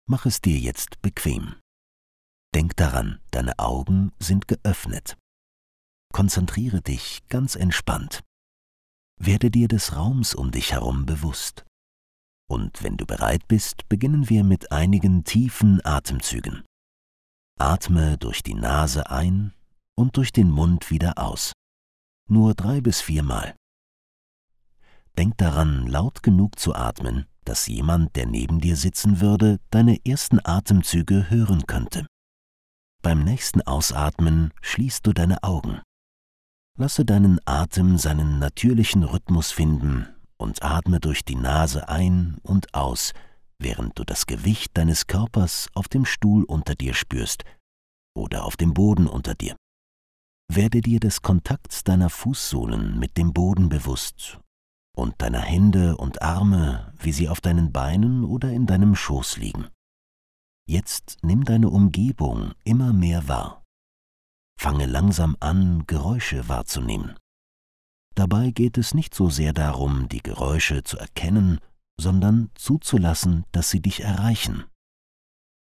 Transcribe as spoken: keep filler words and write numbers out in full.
Mach es dir jetzt bequem. Denk daran, deine Augen sind geöffnet. Konzentriere dich ganz entspannt. Werde dir des Raums um dich herum bewusst. Und wenn du bereit bist, beginnen wir mit einigen tiefen Atemzügen. Atme durch die Nase ein und durch den Mund wieder aus. Nur drei bis viermal. Denk daran, laut genug zu atmen, dass jemand, der neben dir sitzen würde, deine ersten Atemzüge hören könnte. Beim nächsten Ausatmen schließt du deine Augen. Lasse deinen Atem seinen natürlichen Rhythmus finden und atme durch die Nase ein und aus, während du das Gewicht deines Körpers auf dem Stuhl unter dir spürst oder auf dem Boden unter dir. Werde dir des Kontakts deiner Fußsohlen mit dem Boden bewusst und deiner Hände und Arme, wie sie auf deinen Beinen oder in deinem Schoß liegen. Jetzt nimm deine Umgebung immer mehr wahr. Fange langsam an, Geräusche wahrzunehmen. Dabei geht es nicht so sehr darum, die Geräusche zu erkennen, sondern zuzulassen, dass sie dich erreichen.